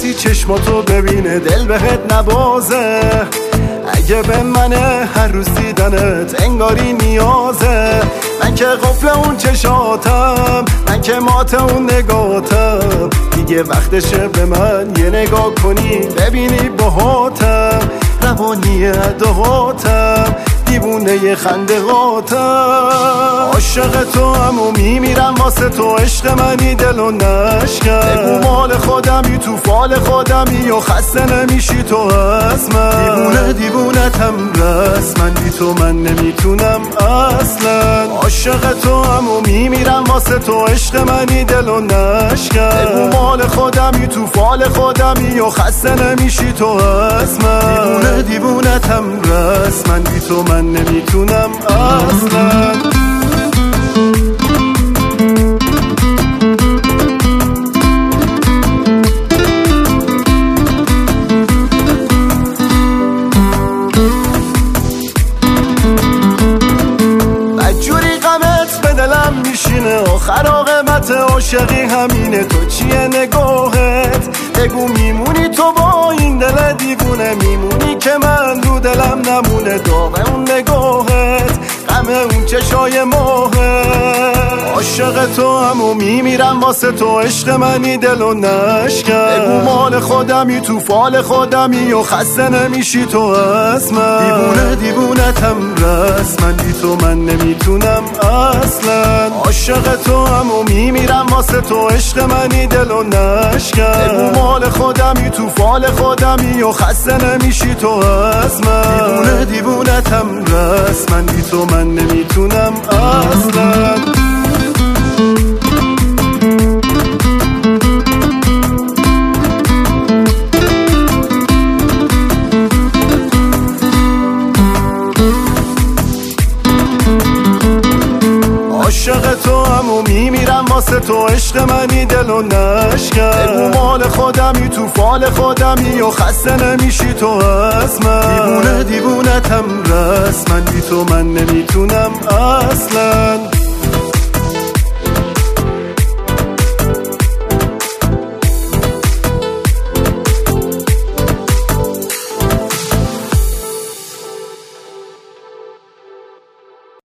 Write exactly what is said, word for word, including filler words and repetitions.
کسی چشماتو ببینه دل بهت نبازه. اگه به منه هر روز دیدنت انگاری نیازه. من که قفل اون چشاتم، من که مات اون نگاتم. دیگه وقتشه به من یه نگاه کنی ببینی باهاتم. روانی ادهاتم، دیوونه خنده هاتم. عاشق تو هم و میمیرم واسه تو، عشق منی دلو نشکن. بگو مال خودمی تو فال خودمی و خسته نمیشی تو از من. دیوونه دیوونتم رسما، بی تو من نمیتونم اصلا. عاشق تو هم و میمیرم واسه تو، عشق منی دلو نشکن. بگو مال خودمی تو فال خودمی و خسته نمیشی تو از من. دیوونه دیوونتم رسما، بی تو من نمیتونم اصلا. بدجوری غمت به دلم میشینه، آخر عاقبت عاشقی همینه. تو چیه نگاهت؟ بگو میمونی تو با این دل دیوونه؟ میمونی که من رو دلم نمونه؟ داغ اون نگاهت، غم اون چشای ماهت. عاشق تو هم و میمیرم واسه تو، عشق منی دلو نشکن. بگو مال خودمی تو فال خودمی و خسته نمیشی تو از من. دیوونه دیوونتم رسما، بی تو من نمیتونم اصلا. عاشق تو هم و میمیرم واسه تو، عشق منی دلو نشکن. بگو مال خودمی تو فال خودمی و خسته نمیشی تو از من. دیوونه دیوونتم رسما، بی تو من نمیتونم اصلا. عاشق تو هم و میمیرم واسه تو، عشق منی دلو نشکن. بگو مال خودمی تو فال خودمی و خسته نمیشی تو از من. دیوونه دیوونتم رسما، بی تو من نمیتونم اصلا.